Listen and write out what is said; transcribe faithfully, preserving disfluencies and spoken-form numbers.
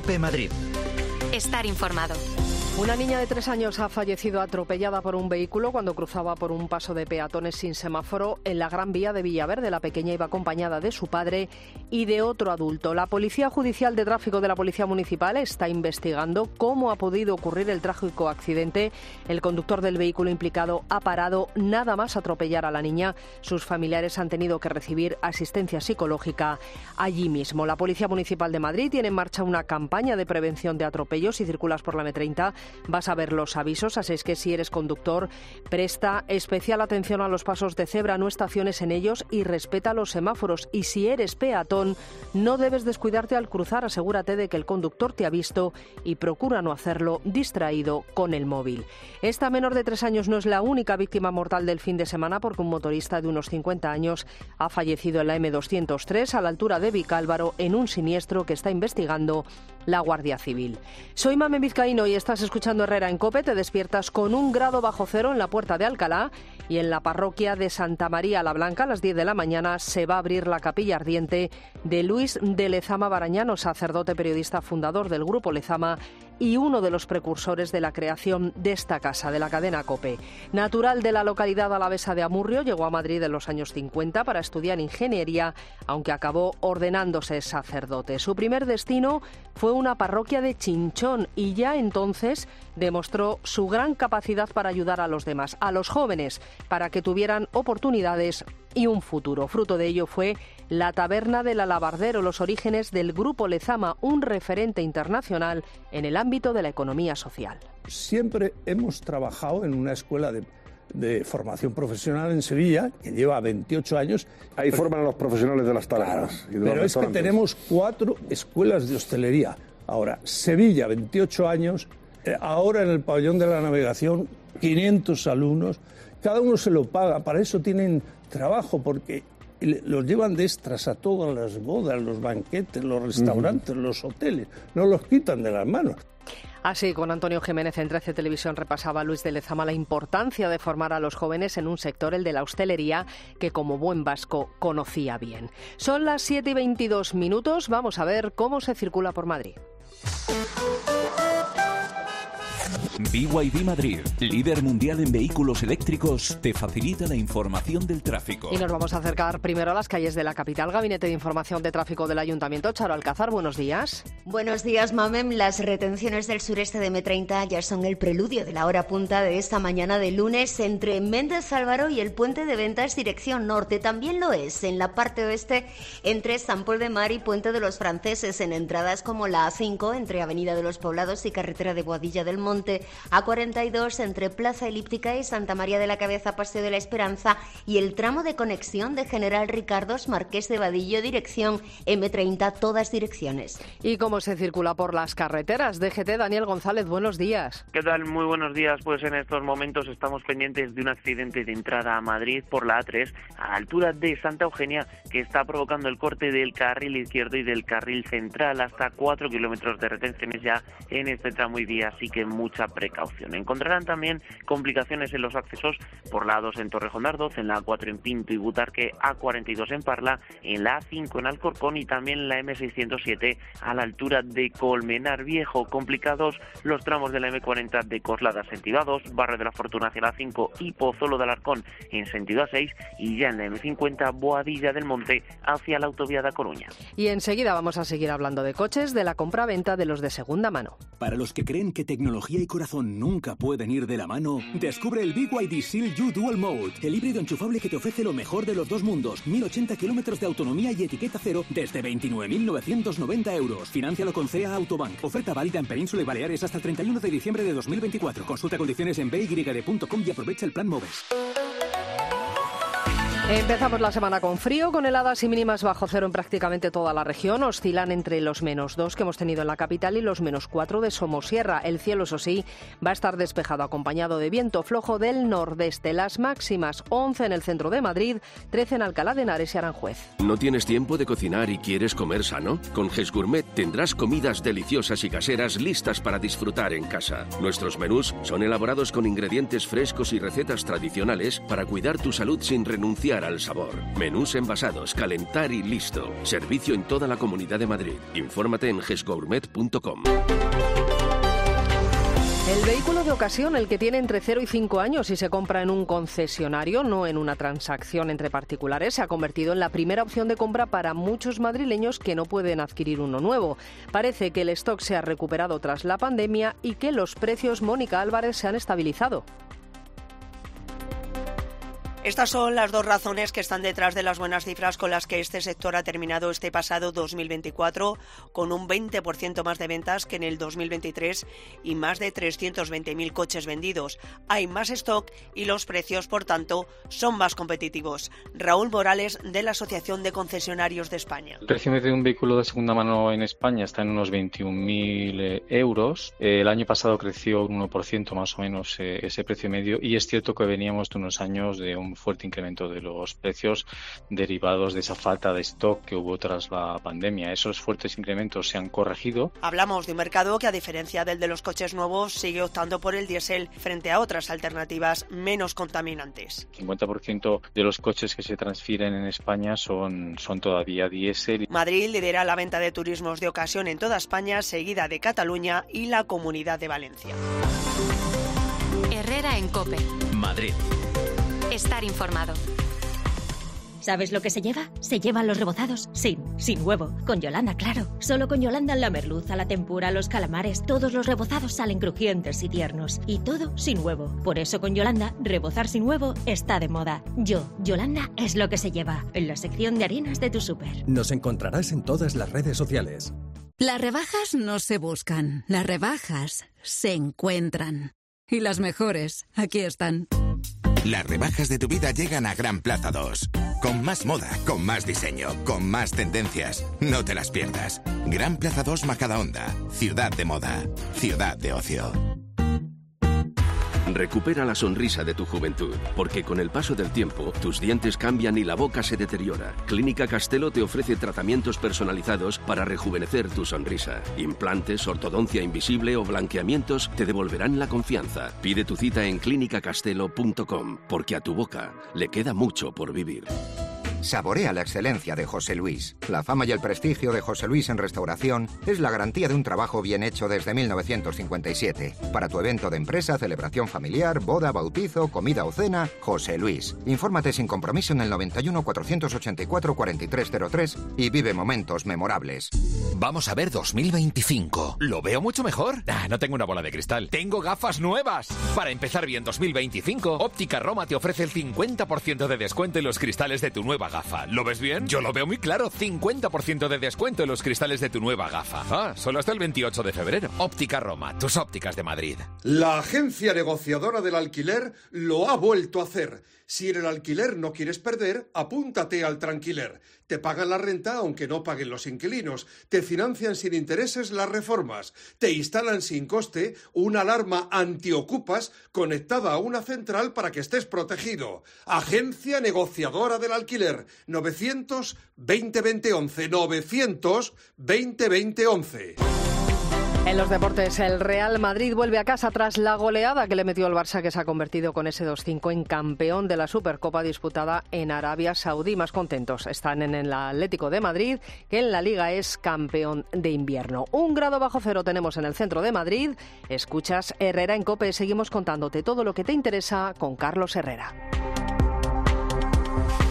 COPE Madrid. Estar informado. Una niña de tres años ha fallecido atropellada por un vehículo cuando cruzaba por un paso de peatones sin semáforo en la Gran Vía de Villaverde. La pequeña iba acompañada de su padre y de otro adulto. La Policía Judicial de Tráfico de la Policía Municipal está investigando cómo ha podido ocurrir el trágico accidente. El conductor del vehículo implicado ha parado nada más atropellar a la niña. Sus familiares han tenido que recibir asistencia psicológica allí mismo. La Policía Municipal de Madrid tiene en marcha una campaña de prevención de atropellos. Si circulas por la eme treinta, vas a ver los avisos, así es que si eres conductor, presta especial atención a los pasos de cebra, no estaciones en ellos y respeta los semáforos. Y si eres peatón, no debes descuidarte al cruzar, asegúrate de que el conductor te ha visto y procura no hacerlo distraído con el móvil. Esta menor de tres años no es la única víctima mortal del fin de semana, porque un motorista de unos cincuenta años ha fallecido en la eme doscientos tres a la altura de Vicálvaro en un siniestro que está investigando la Guardia Civil. Soy Mamen Vizcaíno y estás escuchando Herrera en COPE. Te despiertas con un grado bajo cero en la Puerta de Alcalá y en la parroquia de Santa María la Blanca a las diez de la mañana se va a abrir la capilla ardiente de Luis de Lezama Barañano, sacerdote, periodista, fundador del Grupo Lezama y uno de los precursores de la creación de esta casa, de la cadena COPE. Natural de la localidad alavesa de Amurrio, llegó a Madrid en los años cincuenta para estudiar ingeniería, aunque acabó ordenándose sacerdote. Su primer destino fue una parroquia de Chinchón y ya entonces demostró su gran capacidad para ayudar a los demás, a los jóvenes, para que tuvieran oportunidades y un futuro. Fruto de ello fue la Taberna del Alabardero, los orígenes del Grupo Lezama, un referente internacional en el ámbito de la economía social. Siempre hemos trabajado en una escuela de, de formación profesional en Sevilla, que lleva veintiocho años. Ahí pero, forman a los profesionales de las tabernas. Claro, y de pero los es que tenemos cuatro escuelas de hostelería. Ahora, Sevilla, veintiocho años, eh, ahora en el pabellón de la navegación, quinientos alumnos, cada uno se lo paga, para eso tienen trabajo, porque los llevan de extras a todas las bodas, los banquetes, los restaurantes, uh-huh. los hoteles, no los quitan de las manos. Así, con Antonio Jiménez en trece Televisión repasaba Luis de Lezama la importancia de formar a los jóvenes en un sector, el de la hostelería, que como buen vasco conocía bien. Son las siete y veintidós minutos, vamos a ver cómo se circula por Madrid. B Y D Madrid, líder mundial en vehículos eléctricos, te facilita la información del tráfico. Y nos vamos a acercar primero a las calles de la capital. Gabinete de Información de Tráfico del Ayuntamiento. Charo Alcázar, buenos días. Buenos días, Mamem. Las retenciones del sureste de eme treinta ya son el preludio de la hora punta de esta mañana de lunes entre Méndez Álvaro y el Puente de Ventas dirección norte. También lo es en la parte oeste entre San Pol de Mar y Puente de los Franceses, en entradas como la A cinco entre Avenida de los Poblados y Carretera de Boadilla del Monte, A cuarenta y dos entre Plaza Elíptica y Santa María de la Cabeza, Paseo de la Esperanza, y el tramo de conexión de General Ricardos, Marqués de Vadillo, dirección eme treinta, todas direcciones. ¿Y cómo se circula por las carreteras? D G T, Daniel González, buenos días. ¿Qué tal? Muy buenos días. Pues en estos momentos estamos pendientes de un accidente de entrada a Madrid por la A tres, a la altura de Santa Eugenia, que está provocando el corte del carril izquierdo y del carril central, hasta cuatro kilómetros de retenciones ya en este tramo y vía, así que mucha precaución. Encontrarán también complicaciones en los accesos por la A dos en Torrejón de Ardoz, en la A cuatro en Pinto y Butarque, A cuarenta y dos en Parla, en la A cinco en Alcorcón y también en la eme seiscientos siete a la altura de Colmenar Viejo. Complicados los tramos de la eme cuarenta de Coslada sentido A dos, Barrio de la Fortuna hacia la A cinco y Pozuelo de Alarcón en sentido A seis, y ya en la eme cincuenta Boadilla del Monte hacia la autovía de A Coruña. Y enseguida vamos a seguir hablando de coches, de la compra-venta de los de segunda mano. Para los que creen que tecnología y corazón nunca pueden ir de la mano, descubre el B Y D Seal U Dual Mode, el híbrido enchufable que te ofrece lo mejor de los dos mundos, mil ochenta kilómetros de autonomía y etiqueta cero desde veintinueve mil novecientos noventa euros. Financialo con C E A Autobank. Oferta válida en Península y Baleares hasta el treinta y uno de diciembre de dos mil veinticuatro. Consulta condiciones en b y d punto com y aprovecha el plan Moves. Empezamos la semana con frío, con heladas y mínimas bajo cero en prácticamente toda la región. Oscilan entre los menos dos que hemos tenido en la capital y los menos cuatro de Somosierra. El cielo, eso sí, va a estar despejado, acompañado de viento flojo del nordeste. Las máximas: once en el centro de Madrid, trece en Alcalá de Henares y Aranjuez. ¿No tienes tiempo de cocinar y quieres comer sano? Con Ges Gourmet tendrás comidas deliciosas y caseras listas para disfrutar en casa. Nuestros menús son elaborados con ingredientes frescos y recetas tradicionales para cuidar tu salud sin renunciar saborear al sabor. Menús envasados, calentar y listo. Servicio en toda la Comunidad de Madrid. Infórmate en gesgourmet punto com. El vehículo de ocasión, el que tiene entre cero y cinco años y se compra en un concesionario, no en una transacción entre particulares, se ha convertido en la primera opción de compra para muchos madrileños que no pueden adquirir uno nuevo. Parece que el stock se ha recuperado tras la pandemia y que los precios, Mónica Álvarez, se han estabilizado. Estas son las dos razones que están detrás de las buenas cifras con las que este sector ha terminado este pasado dos mil veinticuatro, con un veinte por ciento más de ventas que en el dos mil veintitrés y más de trescientos veinte mil coches vendidos. Hay más stock y los precios, por tanto, son más competitivos. Raúl Morales, de la Asociación de Concesionarios de España. El precio medio de un vehículo de segunda mano en España está en unos veintiún mil euros. El año pasado creció un uno por ciento más o menos eh, ese precio medio, y es cierto que veníamos de unos años de un fuerte incremento de los precios derivados de esa falta de stock que hubo tras la pandemia. Esos fuertes incrementos se han corregido. Hablamos de un mercado que, a diferencia del de los coches nuevos, sigue optando por el diésel frente a otras alternativas menos contaminantes. El cincuenta por ciento de los coches que se transfieren en España son, son todavía diésel. Madrid lidera la venta de turismos de ocasión en toda España, seguida de Cataluña y la Comunidad de Valencia. Herrera en COPE. Madrid. Estar informado. ¿Sabes lo que se lleva? Se llevan los rebozados sin, sin huevo. Con Yolanda, claro. Solo con Yolanda la merluza, la tempura, los calamares, todos los rebozados salen crujientes y tiernos. Y todo sin huevo. Por eso con Yolanda, rebozar sin huevo está de moda. Yo, Yolanda, es lo que se lleva. En la sección de harinas de tu súper. Nos encontrarás en todas las redes sociales. Las rebajas no se buscan. Las rebajas se encuentran. Y las mejores, aquí están. Las rebajas de tu vida llegan a Gran Plaza dos. Con más moda, con más diseño, con más tendencias. No te las pierdas. Gran Plaza dos Majadahonda. Ciudad de moda. Ciudad de ocio. Recupera la sonrisa de tu juventud, porque con el paso del tiempo, tus dientes cambian y la boca se deteriora. Clínica Castelo te ofrece tratamientos personalizados para rejuvenecer tu sonrisa. Implantes, ortodoncia invisible o blanqueamientos te devolverán la confianza. Pide tu cita en clínica castelo punto com, porque a tu boca le queda mucho por vivir. Saborea la excelencia de José Luis. La fama y el prestigio de José Luis en restauración es la garantía de un trabajo bien hecho desde mil novecientos cincuenta y siete. Para tu evento de empresa, celebración familiar, boda, bautizo, comida o cena, José Luis. Infórmate sin compromiso en el noventa y uno, cuatrocientos ochenta y cuatro, cuarenta y tres cero tres y vive momentos memorables. Vamos a ver dos mil veinticinco. ¿Lo veo mucho mejor? Ah, no tengo una bola de cristal. ¡Tengo gafas nuevas! Para empezar bien dos mil veinticinco, Óptica Roma te ofrece el cincuenta por ciento de descuento en los cristales de tu nueva gafa. ¿Lo ves bien? Yo lo veo muy claro. cincuenta por ciento de descuento en los cristales de tu nueva gafa. Ah, solo hasta el veintiocho de febrero. Óptica Roma, tus ópticas de Madrid. La agencia negociadora del alquiler lo ha vuelto a hacer. Si en el alquiler no quieres perder, apúntate al Tranquiler. Te pagan la renta aunque no paguen los inquilinos. Te financian sin intereses las reformas. Te instalan sin coste una alarma antiocupas conectada a una central para que estés protegido. Agencia negociadora del alquiler. novecientos veinte veinte once. novecientos veinte veinte once. En los deportes, el Real Madrid vuelve a casa tras la goleada que le metió al Barça, que se ha convertido con ese dos cinco en campeón de la Supercopa disputada en Arabia Saudí. Más contentos están en el Atlético de Madrid, que en la Liga es campeón de invierno. Un grado bajo cero tenemos en el centro de Madrid. Escuchas Herrera en COPE. Seguimos contándote todo lo que te interesa con Carlos Herrera.